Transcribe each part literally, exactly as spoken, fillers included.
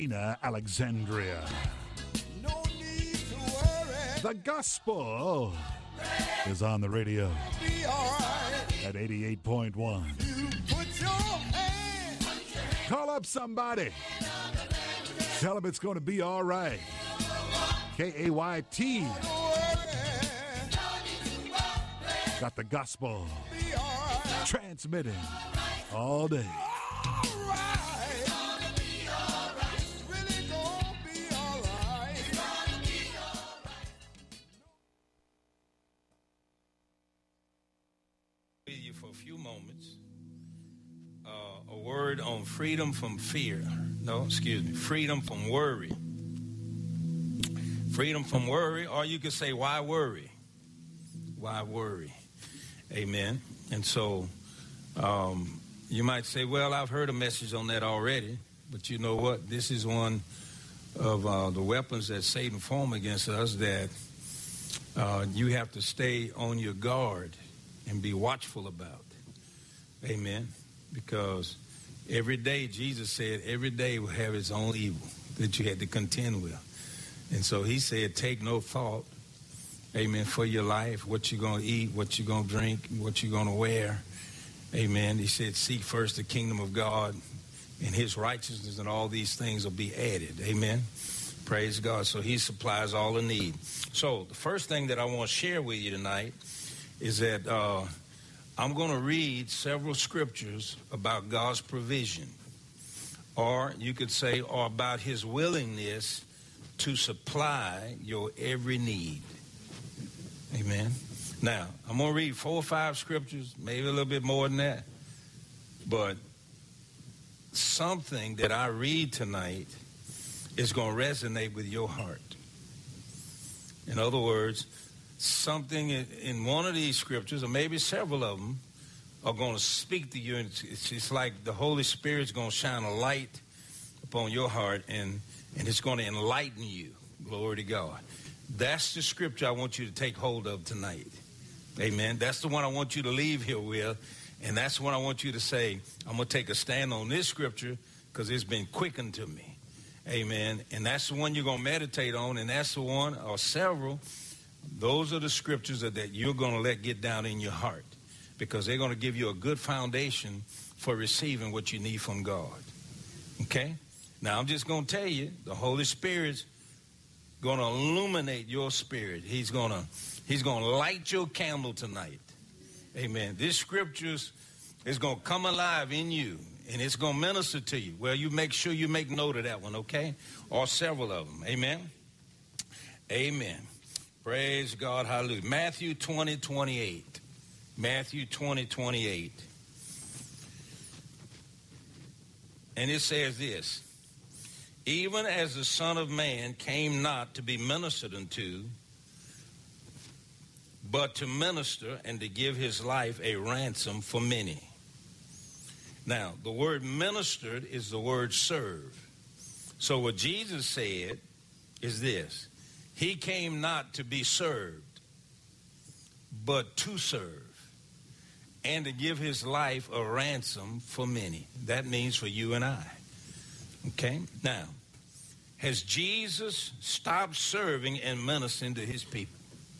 Alexandria. No need to worry. The gospel is on the radio Be all right. at eighty-eight point one. You put your hand. Call up somebody. Tell them it's going to be all right. K A Y T. Don't worry. Got the gospel Be all right. transmitting all day. All right. It's really gonna be all right. With you for a few moments. Uh, a word on freedom from fear. No, excuse me. Freedom from worry. Freedom from worry, or you could say, why worry? Why worry? Amen. And so um, you might say, well, I've heard a message on that already. But you know what? This is one of uh, the weapons that Satan formed against us, that uh, you have to stay on your guard and be watchful about. Amen. Because every day, Jesus said, every day will have its own evil that you had to contend with. And so he said, take no thought, amen, for your life, what you're going to eat, what you're going to drink, what you're going to wear. Amen. He said, seek first the kingdom of God and his righteousness, and all these things will be added. Amen. Praise God. So he supplies all the need. So the first thing that I want to share with you tonight is that uh, I'm going to read several scriptures about God's provision, or you could say, or about his willingness to supply your every need. Amen. Now, I'm going to read four or five scriptures, maybe a little bit more than that. But something that I read tonight is going to resonate with your heart. In other words, something in one of these scriptures, or maybe several of them, are going to speak to you. And it's, it's like the Holy Spirit's going to shine a light upon your heart, and, and it's going to enlighten you. Glory to God. That's the scripture I want you to take hold of tonight. Amen. That's the one I want you to leave here with. And that's what I want you to say, I'm going to take a stand on this scripture because it's been quickened to me. Amen. And that's the one you're going to meditate on. And that's the one, or several, those are the scriptures that, that you're going to let get down in your heart, because they're going to give you a good foundation for receiving what you need from God. Okay? Now, I'm just going to tell you, the Holy Spirit's going to illuminate your spirit. He's going to He's going to light your candle tonight. Amen. This scriptures is going to come alive in you, and it's going to minister to you. Well, you make sure you make note of that one, okay? Or several of them. Amen. Amen. Praise God. Hallelujah. Matthew twenty, twenty-eight. Matthew twenty, twenty-eight. And it says this: even as the Son of Man came not to be ministered unto, but to minister and to give his life a ransom for many. Now, the word ministered is the word serve. So what Jesus said is this: he came not to be served, but to serve, and to give his life a ransom for many. That means for you and I. Okay? Now, has Jesus stopped serving and ministering to his people?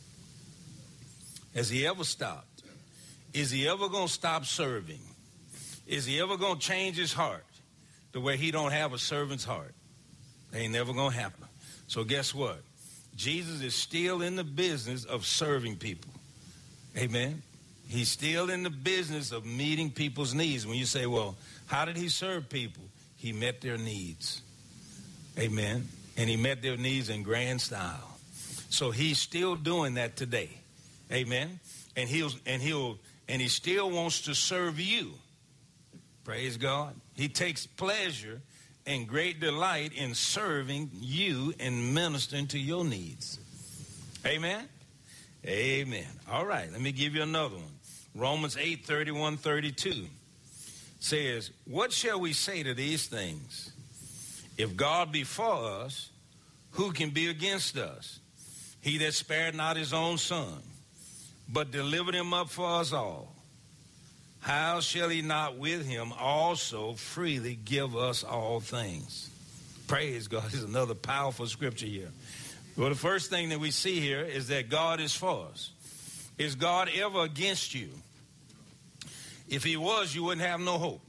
Has he ever stopped? Is he ever going to stop serving? Is he ever going to change his heart to where he don't have a servant's heart? Ain't never going to happen. So guess what? Jesus is still in the business of serving people. Amen. He's still in the business of meeting people's needs. When you say, well, how did he serve people? He met their needs. Amen. And he met their needs in grand style. So he's still doing that today. Amen. And he'll and he'll and he still wants to serve you. Praise God. He takes pleasure and great delight in serving you and ministering to your needs. Amen. Amen. All right, let me give you another one. Romans eight, thirty-one, thirty-two says, what shall we say to these things? If God be for us, who can be against us? He that spared not his own son, but delivered him up for us all, how shall he not with him also freely give us all things? Praise God. This is another powerful scripture here. Well, the first thing that we see here is that God is for us. Is God ever against you? If he was, you wouldn't have no hope.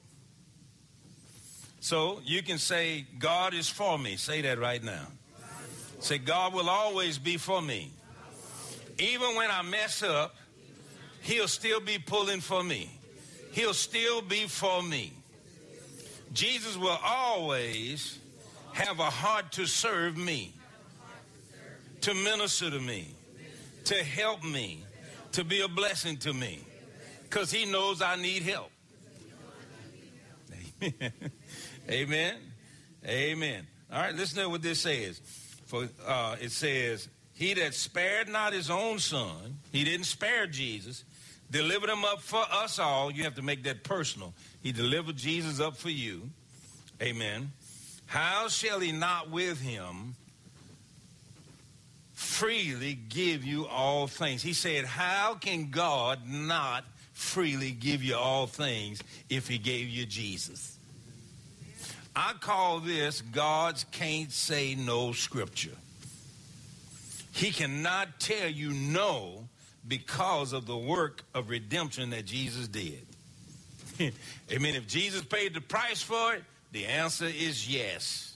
So you can say, God is for me. Say that right now. Say, God will always be for me. Even when I mess up, he'll still be pulling for me. He'll still be for me. Jesus will always have a heart to serve me, to minister to me, to help me, to be a blessing to me, because he knows I need help. Amen. Amen. Amen. All right, listen to what this says. For uh, it says, he that spared not his own son, he didn't spare Jesus, delivered him up for us all. You have to make that personal. He delivered Jesus up for you. Amen. How shall he not with him freely give you all things? He said, how can God not freely give you all things if he gave you Jesus? I call this God's can't say no scripture. He cannot tell you no because of the work of redemption that Jesus did. Amen. If Jesus paid the price for it, the answer is yes.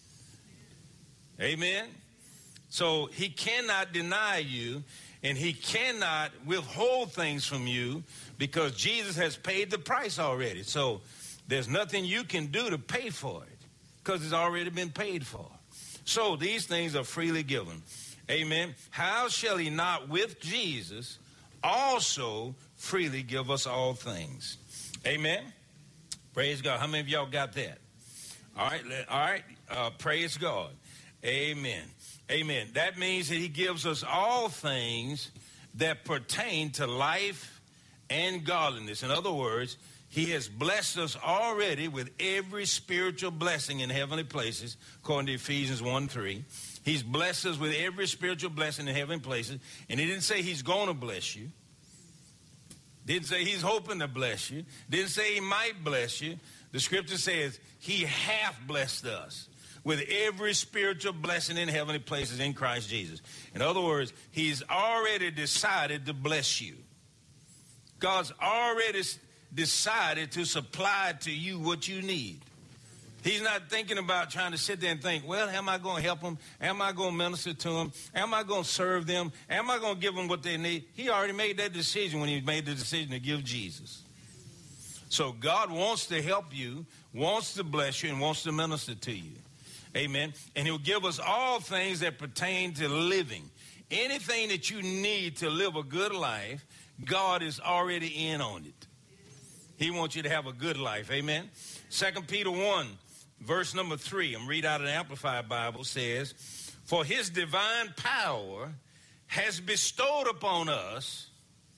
Amen. So he cannot deny you, and he cannot withhold things from you because Jesus has paid the price already. So there's nothing you can do to pay for it because it's already been paid for. So these things are freely given. Amen. How shall he not with Jesus also freely give us all things? Amen. Praise God. How many of y'all got that? All right. All right. Uh, praise God. Amen. Amen. That means that he gives us all things that pertain to life and godliness. In other words, he has blessed us already with every spiritual blessing in heavenly places, according to Ephesians one three. He's blessed us with every spiritual blessing in heavenly places. And he didn't say he's going to bless you. Didn't say he's hoping to bless you. Didn't say he might bless you. The scripture says he hath blessed us with every spiritual blessing in heavenly places in Christ Jesus. In other words, he's already decided to bless you. God's already decided to supply to you what you need. He's not thinking about trying to sit there and think, well, am I going to help them? Am I going to minister to them? Am I going to serve them? Am I going to give them what they need? He already made that decision when he made the decision to give Jesus. So God wants to help you, wants to bless you, and wants to minister to you. Amen. And he'll give us all things that pertain to living. Anything that you need to live a good life, God is already in on it. He wants you to have a good life. Amen. Second Peter one, verse number three, I'm reading out of the Amplified Bible, says, for his divine power has bestowed upon us,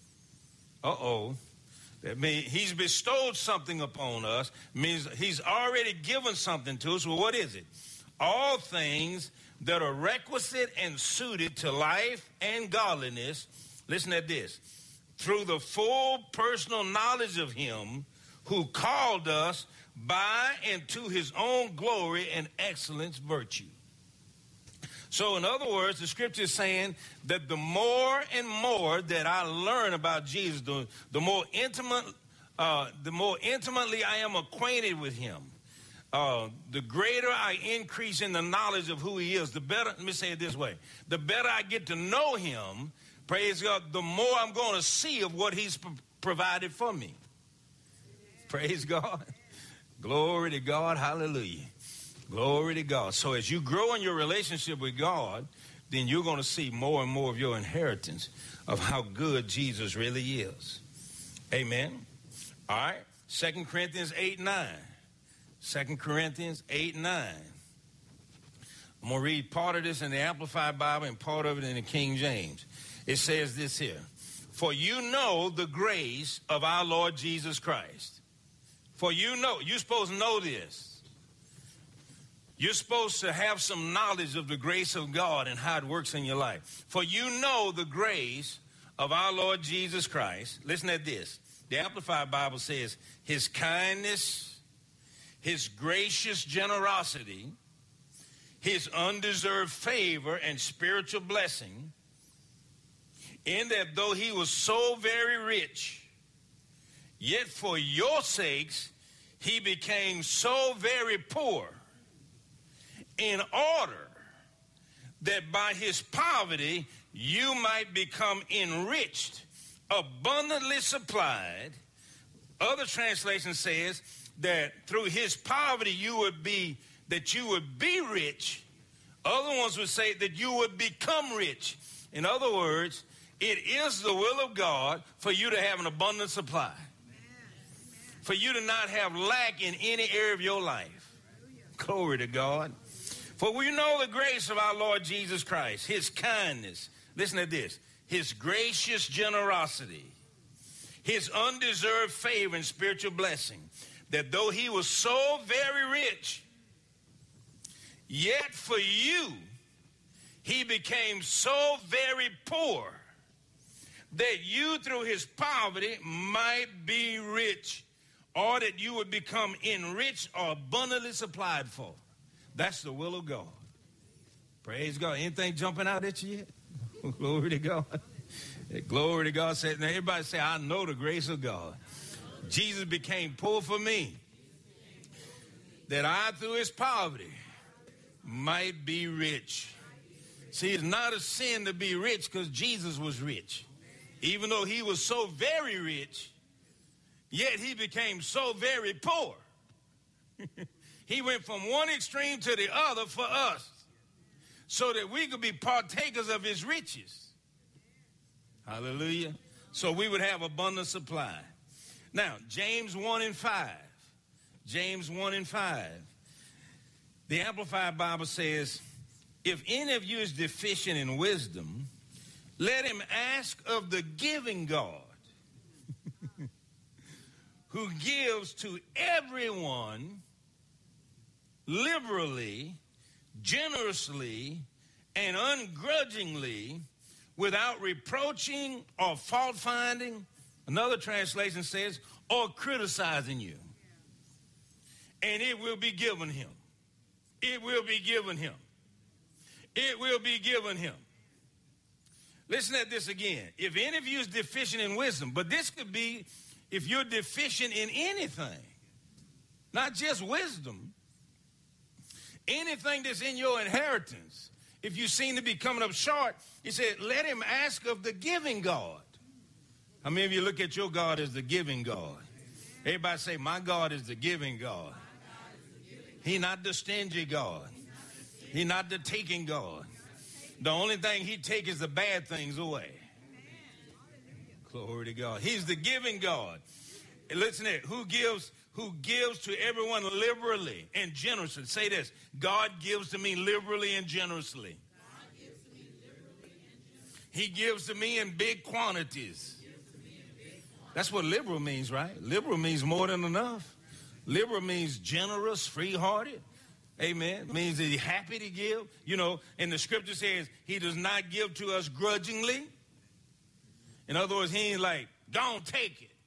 uh-oh, that means he's bestowed something upon us, means he's already given something to us. Well, what is it? All things that are requisite and suited to life and godliness, listen at this, through the full personal knowledge of him who called us by and to his own glory and excellence virtue. So in other words, the scripture is saying that the more and more that I learn about Jesus, the, the more intimate, uh, the more intimately I am acquainted with him, uh, the greater I increase in the knowledge of who he is, the better, let me say it this way, the better I get to know him, praise God, the more I'm going to see of what he's pro- provided for me. Praise God. Glory to God. Hallelujah. Glory to God. So as you grow in your relationship with God, then you're going to see more and more of your inheritance of how good Jesus really is. Amen. All right. Second Corinthians eight nine. Second Corinthians eight nine. I'm going to read part of this in the Amplified Bible and part of it in the King James. It says this here. For you know the grace of our Lord Jesus Christ. For you know, you're supposed to know this. You're supposed to have some knowledge of the grace of God and how it works in your life. For you know the grace of our Lord Jesus Christ. Listen at this. The Amplified Bible says, his kindness, his gracious generosity, his undeserved favor and spiritual blessing, in that though he was so very rich, yet for your sakes he became so very poor, in order that by his poverty you might become enriched, abundantly supplied. Other translation says that through his poverty you would be, that you would be rich. Other ones would say that you would become rich. In other words, it is the will of God for you to have an abundant supply. For you to not have lack in any area of your life. Glory to God. For we know the grace of our Lord Jesus Christ, his kindness. Listen to this. His gracious generosity, his undeserved favor and spiritual blessing, that though he was so very rich, yet for you he became so very poor, that you through his poverty might be rich, or that you would become enriched or abundantly supplied for. That's the will of God. Praise God. Anything jumping out at you yet? Glory to God. Glory to God. Now everybody say, I know the grace of God. Jesus became poor for me, that I through his poverty might be rich. See, it's not a sin to be rich because Jesus was rich. Even though he was so very rich, yet he became so very poor. He went from one extreme to the other for us, so that we could be partakers of his riches. Hallelujah. So we would have abundant supply. Now, James one and five. James one and five. The Amplified Bible says, if any of you is deficient in wisdom, let him ask of the giving God, who gives to everyone liberally, generously, and ungrudgingly, without reproaching or fault finding. Another translation says, or criticizing you. And it will be given him. It will be given him. It will be given him. Listen at this again. If any of you is deficient in wisdom, but this could be if you're deficient in anything, not just wisdom, anything that's in your inheritance. If you seem to be coming up short, he said, let him ask of the giving God. How many of you look at your God as the giving God? Everybody say, my God is the giving God. He not the stingy God. He not the taking God. The only thing he takes is the bad things away. Glory to God. He's the giving God. And listen to it. Who gives, who gives to everyone liberally and generously. Say this. God gives to me liberally and generously. He gives to me in big quantities. That's what liberal means, right? Liberal means more than enough. Liberal means generous, free-hearted. Amen. Means that he's happy to give. You know, and the scripture says he does not give to us grudgingly. In other words, he ain't like, don't take it.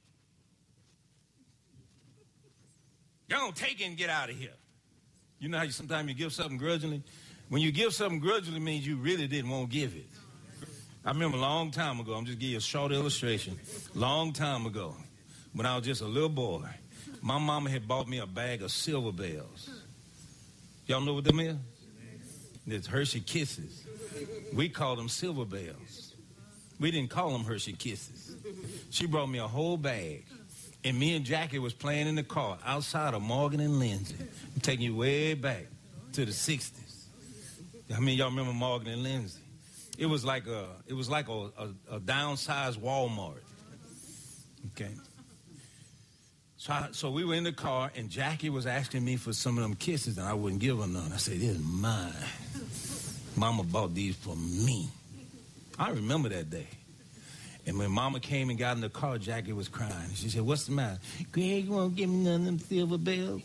Don't take it and get out of here. You know how you, sometimes you give something grudgingly? When you give something grudgingly, it means you really didn't want to give it. I remember a long time ago, I'm just giving you a short illustration. Long time ago, when I was just a little boy, my mama had bought me a bag of Silver Bells. Y'all know what them is? It's Hershey Kisses. We call them Silver Bells. We didn't call them Hershey Kisses. She brought me a whole bag. And me and Jackie was playing in the car outside of Morgan and Lindsay. I'm taking you way back to the sixties. I mean, y'all remember Morgan and Lindsay? It was like a, it was like a, a, a downsized Walmart. Okay. So, I, so we were in the car, and Jackie was asking me for some of them kisses, and I wouldn't give her none. I said, this is mine. Mama bought these for me. I remember that day. And when Mama came and got in the car, Jackie was crying. She said, what's the matter? Greg, you won't give me none of them Silver Bells?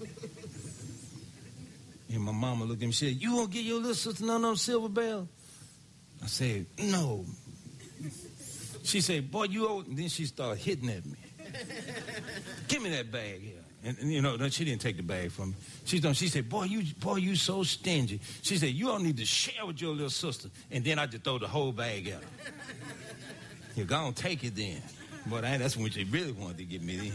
And my mama looked at me and said, you won't give your little sister none of them Silver Bells? I said, no. She said, boy, you old. And then she started hitting at me. Give me that bag here. And, and you know, no, she didn't take the bag from me. She's done. She said, boy, you boy, you so stingy. She said, you all need to share with your little sister. And then I just throw the whole bag at her. You're going to take it then. But I, that's when she really wanted to get me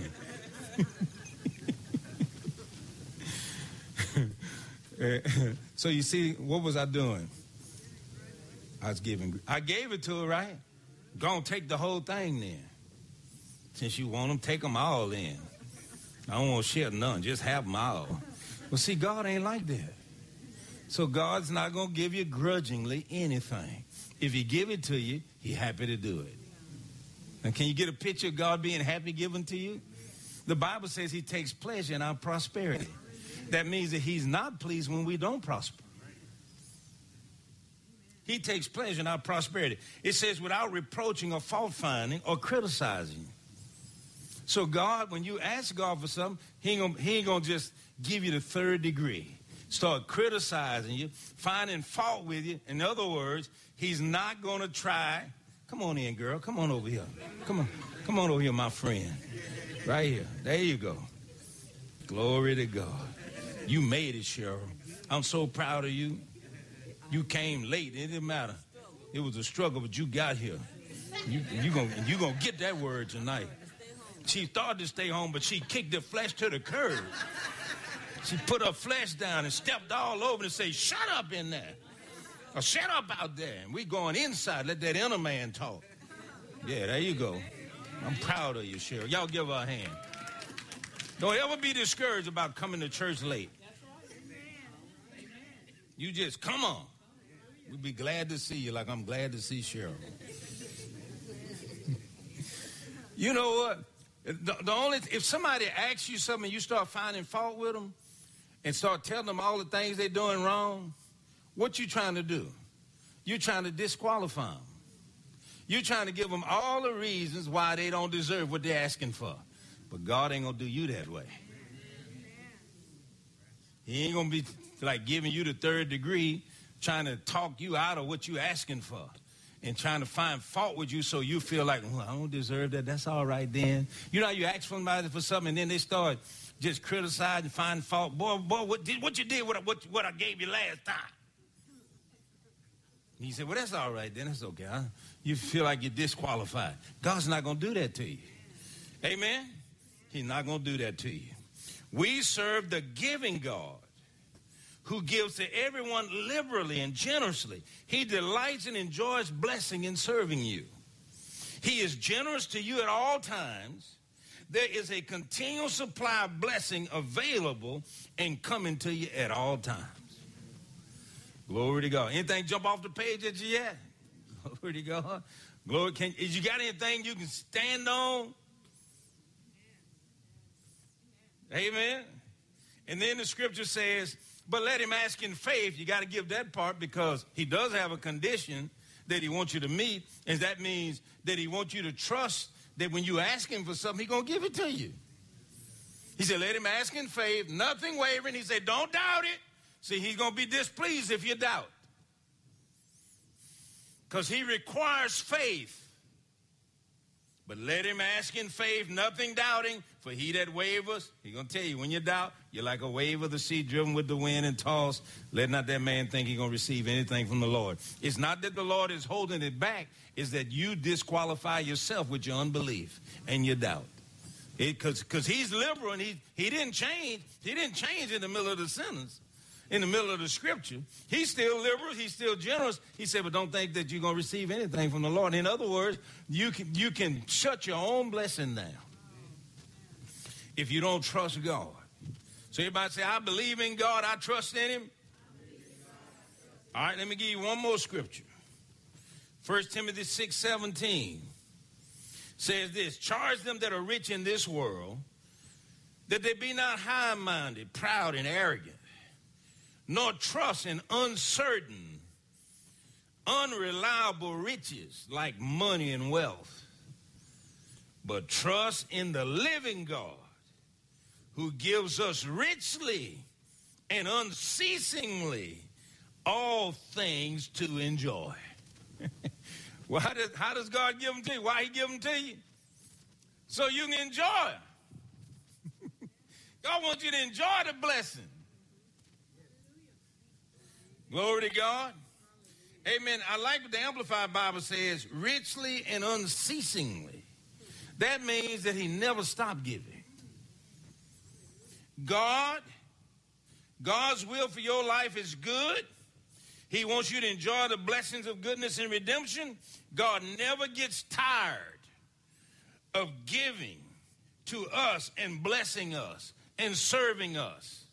in. So you see, what was I doing? I was giving. I gave it to her, right? Go and take the whole thing then. Since you want them, take them all in. I don't want to share none. Just have them all. Well, see, God ain't like that. So God's not going to give you grudgingly anything. If he give it to you, he's happy to do it. And can you get a picture of God being happy given to you? The Bible says he takes pleasure in our prosperity. That means that he's not pleased when we don't prosper. He takes pleasure in our prosperity. It says without reproaching or fault finding or criticizing. So God, when you ask God for something, he ain't gonna, he ain't gonna just give you the third degree. Start criticizing you, finding fault with you. In other words, he's not going to try. Come on in, girl. Come on over here. Come on. Come on over here, my friend. Right here. There you go. Glory to God. You made it, Cheryl. I'm so proud of you. You came late. It didn't matter. It was a struggle, but you got here. You, you gonna, you gonna get that word tonight. She started to stay home, but she kicked the flesh to the curb. She put her flesh down and stepped all over and said, shut up in there. Or shut up out there. And we going inside. Let that inner man talk. Yeah, there you go. I'm proud of you, Cheryl. Y'all give her a hand. Don't ever be discouraged about coming to church late. You just come on. We'll be glad to see you like I'm glad to see Cheryl. You know what? The, the only if somebody asks you something and you start finding fault with them and start telling them all the things they're doing wrong, what you trying to do? You're trying to disqualify them. You're trying to give them all the reasons why they don't deserve what they're asking for. But God ain't going to do you that way. He ain't going to be like giving you the third degree, trying to talk you out of what you're asking for and trying to find fault with you so you feel like, well, I don't deserve that. That's all right then. You know how you ask somebody for something and then they start just criticizing, find fault. Boy, boy, what, did, what you did with what, what I gave you last time? And you say, well, that's all right then. That's okay. Huh? You feel like you're disqualified. God's not going to do that to you. Amen? He's not going to do that to you. We serve the giving God who gives to everyone liberally and generously. He delights and enjoys blessing in serving you. He is generous to you at all times. There is a continual supply of blessing available and coming to you at all times. Glory to God. Anything jump off the page at you yet? Glory to God. Glory. Can, you got anything you can stand on? Amen. And then the scripture says, but let him ask in faith. You got to give that part because he does have a condition that he wants you to meet. And that means that he wants you to trust that when you ask him for something, he's going to give it to you. He said, let him ask in faith, nothing wavering. He said, don't doubt it. See, he's going to be displeased if you doubt. Because he requires faith. But let him ask in faith, nothing doubting, for he that wavers, he's going to tell you, when you doubt, you're like a wave of the sea driven with the wind and tossed. Let not that man think he's going to receive anything from the Lord. It's not that the Lord is holding it back. It's that you disqualify yourself with your unbelief and your doubt. Because he's liberal and he, he didn't change. He didn't change in the middle of the sentence. In the middle of the scripture, he's still liberal, he's still generous. He said, but don't think that you're going to receive anything from the Lord. In other words, you can, you can shut your own blessing down if you don't trust God. So everybody say, I believe in God, I trust in him. All right, let me give you one more scripture. First Timothy six seventeen says this, charge them that are rich in this world, that they be not high-minded, proud, and arrogant, nor trust in uncertain, unreliable riches like money and wealth, but trust in the living God who gives us richly and unceasingly all things to enjoy. Well, how does, how does God give them to you? Why he give them to you? So you can enjoy them. God wants you to enjoy the blessing. Glory to God. Amen. I like what the Amplified Bible says, richly and unceasingly. That means that he never stopped giving. God, God's will for your life is good. He wants you to enjoy the blessings of goodness and redemption. God never gets tired of giving to us and blessing us and serving us.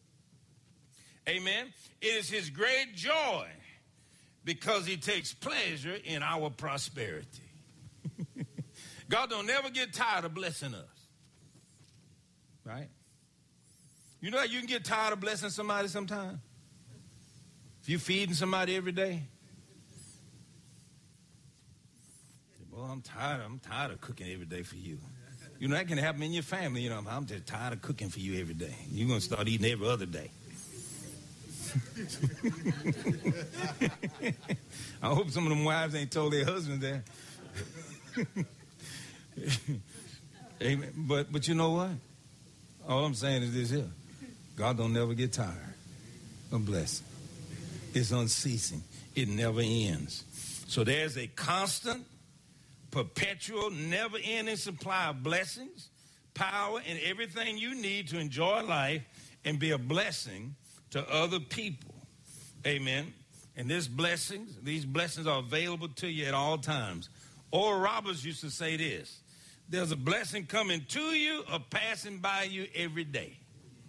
Amen. It is his great joy because he takes pleasure in our prosperity. God don't never get tired of blessing us. Right? You know how you can get tired of blessing somebody sometime? If you're feeding somebody every day. Well, I'm tired. I'm tired of cooking every day for you. You know, that can happen in your family. You know, I'm just tired of cooking for you every day. You're going to start eating every other day. I hope some of them wives ain't told their husbands that. Amen. But, but you know what? All I'm saying is this here. God don't never get tired of blessing. It's unceasing. It never ends. So there's a constant, perpetual, never-ending supply of blessings, power, and everything you need to enjoy life and be a blessing to other people. Amen. And this blessings, these blessings are available to you at all times. Oral Roberts used to say this: there's a blessing coming to you or passing by you every day.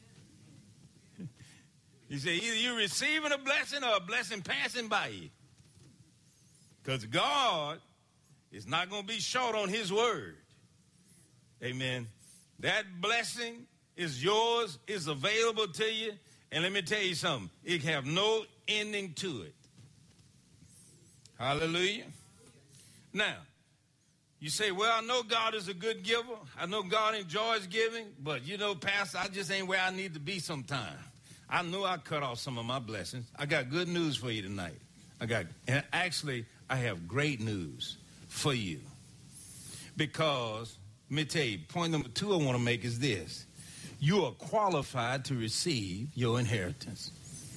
He said either you're receiving a blessing or a blessing passing by you. Because God is not going to be short on his word. Amen. That blessing is yours, is available to you. And let me tell you something. It have no ending to it. Hallelujah. Now, you say, well, I know God is a good giver. I know God enjoys giving. But, you know, Pastor, I just ain't where I need to be sometime. I knew I cut off some of my blessings. I got good news for you tonight. I got, and actually, I have great news for you. Because, let me tell you, point number two I want to make is this. You are qualified to receive your inheritance.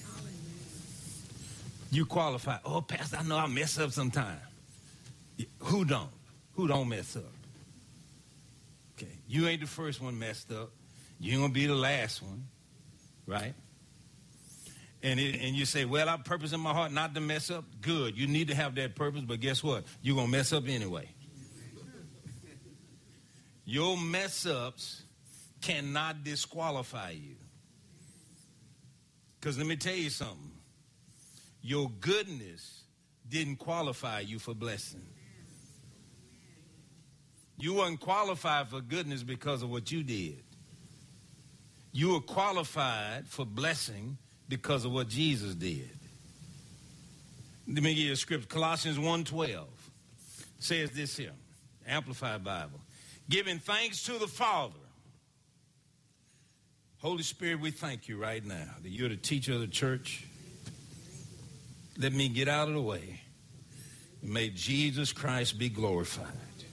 You qualify. Oh, Pastor, I know I mess up sometime. Who don't? Who don't mess up? Okay, you ain't the first one messed up. You ain't going to be the last one, right? And it, and you say, well, I purpose in my heart not to mess up. Good. You need to have that purpose, but guess what? You're going to mess up anyway. Your mess-ups cannot disqualify you. Because let me tell you something. Your goodness didn't qualify you for blessing. You weren't qualified for goodness because of what you did. You were qualified for blessing because of what Jesus did. Let me give you a scripture. Colossians one twelve says this here, Amplified Bible. Giving thanks to the Father. Holy Spirit, we thank you right now that you're the teacher of the church. Let me get out of the way. May Jesus Christ be glorified.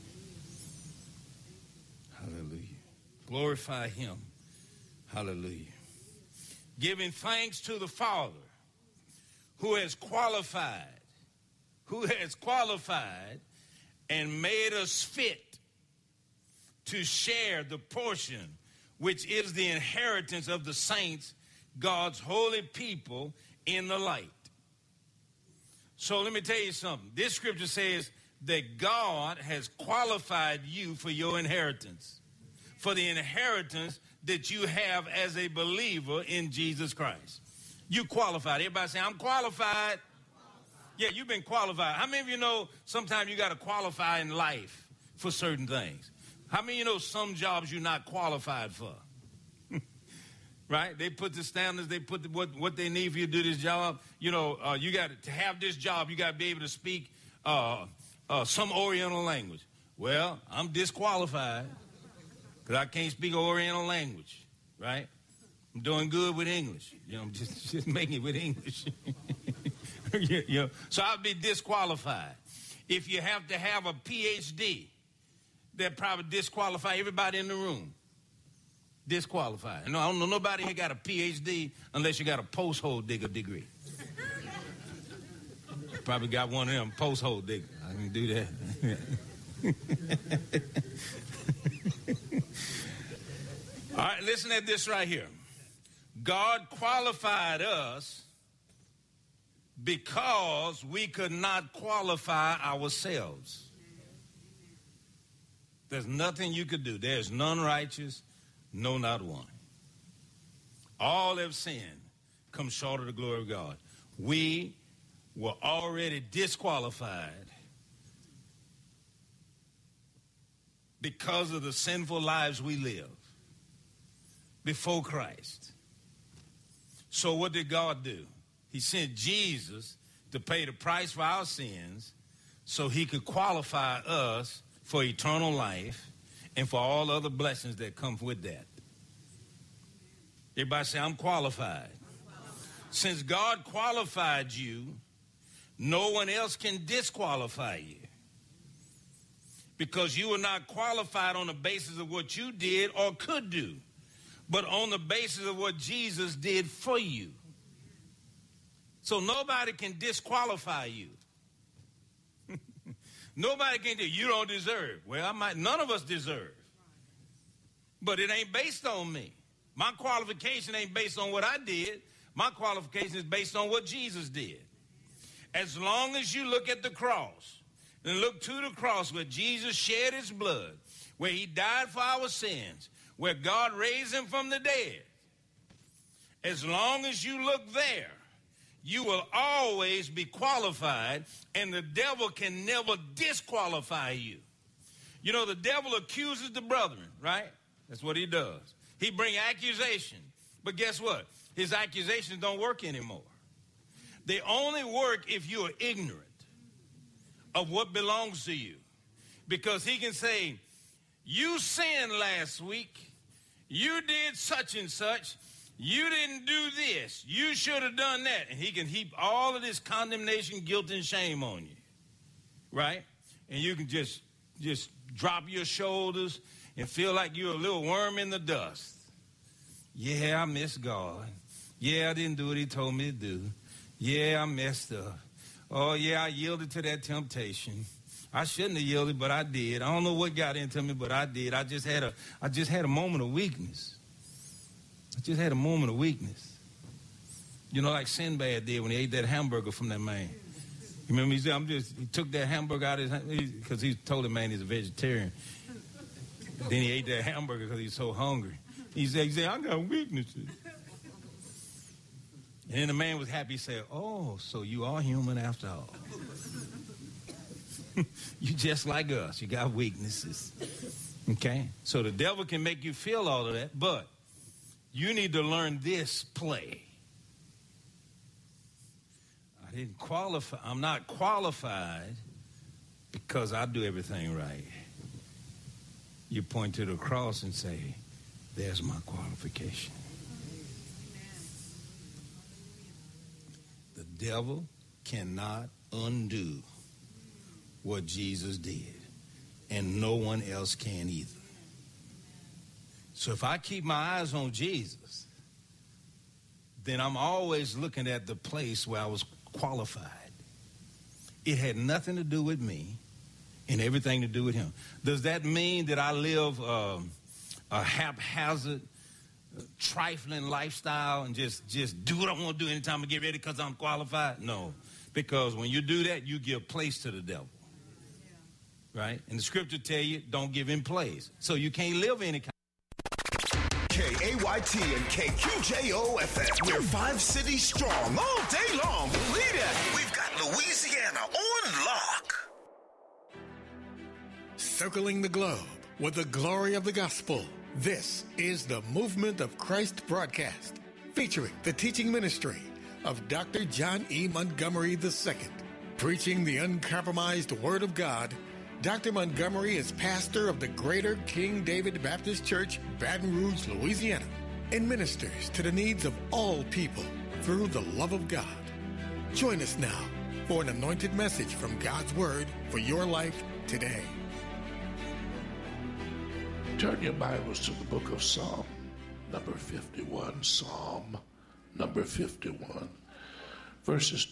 Hallelujah. Glorify him. Hallelujah. Giving thanks to the Father who has qualified, who has qualified and made us fit to share the portion which is the inheritance of the saints, God's holy people in the light. So let me tell you something. This scripture says that God has qualified you for your inheritance, for the inheritance that you have as a believer in Jesus Christ. You qualified. Everybody say, I'm qualified. Yeah, you've been qualified. How many of you know sometimes you got to qualify in life for certain things? How many of you know some jobs you're not qualified for? Right? They put the standards, they put the, what, what they need for you to do this job. You know, uh, you got to have this job, you got to be able to speak uh, uh, some Oriental language. Well, I'm disqualified because I can't speak Oriental language, right? I'm doing good with English. You know, I'm just, just making it with English. you, you know, so I'll be disqualified. If you have to have a P H D, they'll probably disqualify everybody in the room. Disqualified. No, I don't know nobody here got a P H D unless you got a post-hole digger degree. Probably got one of them post-hole digger. I can do that. All right, listen at this right here. God qualified us because we could not qualify ourselves. There's nothing you could do. There's none righteous, no, not one. All have sinned, come short of the glory of God. We were already disqualified because of the sinful lives we live before Christ. So what did God do? He sent Jesus to pay the price for our sins so he could qualify us for eternal life and for all other blessings that come with that. Everybody say, I'm qualified. I'm qualified. Since God qualified you, no one else can disqualify you. Because you were not qualified on the basis of what you did or could do, but on the basis of what Jesus did for you. So nobody can disqualify you. Nobody can do. You don't deserve. Well, I might. None of us deserve. But it ain't based on me. My qualification ain't based on what I did. My qualification is based on what Jesus did. As long as you look at the cross and look to the cross where Jesus shed his blood, where he died for our sins, where God raised him from the dead, as long as you look there, you will always be qualified, and the devil can never disqualify you. You know, the devil accuses the brethren, right? That's what he does. He brings accusation. But guess what? His accusations don't work anymore. They only work if you are ignorant of what belongs to you. Because he can say, you sinned last week. You did such and such. You didn't do this. You should have done that. And he can heap all of this condemnation, guilt, and shame on you. Right? And you can just, just drop your shoulders and feel like you're a little worm in the dust. Yeah, I miss God. Yeah, I didn't do what he told me to do. Yeah, I messed up. Oh, yeah, I yielded to that temptation. I shouldn't have yielded, but I did. I don't know what got into me, but I did. I just had a, I just had a moment of weakness. I just had a moment of weakness. You know, like Sinbad did when he ate that hamburger from that man. You remember he said, I'm just, he took that hamburger out of his hand, because he told the man he's a vegetarian. Then he ate that hamburger because he was so hungry. He said, he said, I got weaknesses. And then the man was happy. He said, oh, so you are human after all. You just like us. You got weaknesses. Okay? So the devil can make you feel all of that, but you need to learn this play. I didn't qualify. I'm not qualified because I do everything right. You point to the cross and say, there's my qualification. The devil cannot undo what Jesus did, and no one else can either. So if I keep my eyes on Jesus, then I'm always looking at the place where I was qualified. It had nothing to do with me and everything to do with him. Does that mean that I live um, a haphazard, trifling lifestyle and just, just do what I want to do anytime I get ready because I'm qualified? No, because when you do that, you give place to the devil. Right? And the scripture tell you, don't give him place. So you can't live any kind. K A Y T and K Q J O F M. We're five cities strong all day long. Believe it. We've got Louisiana on lock. Circling the globe with the glory of the gospel. This is the Movement of Christ broadcast, featuring the teaching ministry of Doctor John E. Montgomery the Second. Preaching the uncompromised Word of God, Doctor Montgomery is pastor of the Greater King David Baptist Church, Baton Rouge, Louisiana, and ministers to the needs of all people through the love of God. Join us now for an anointed message from God's Word for your life today. Turn your Bibles to the book of Psalm, number fifty-one, Psalm number fifty-one, verses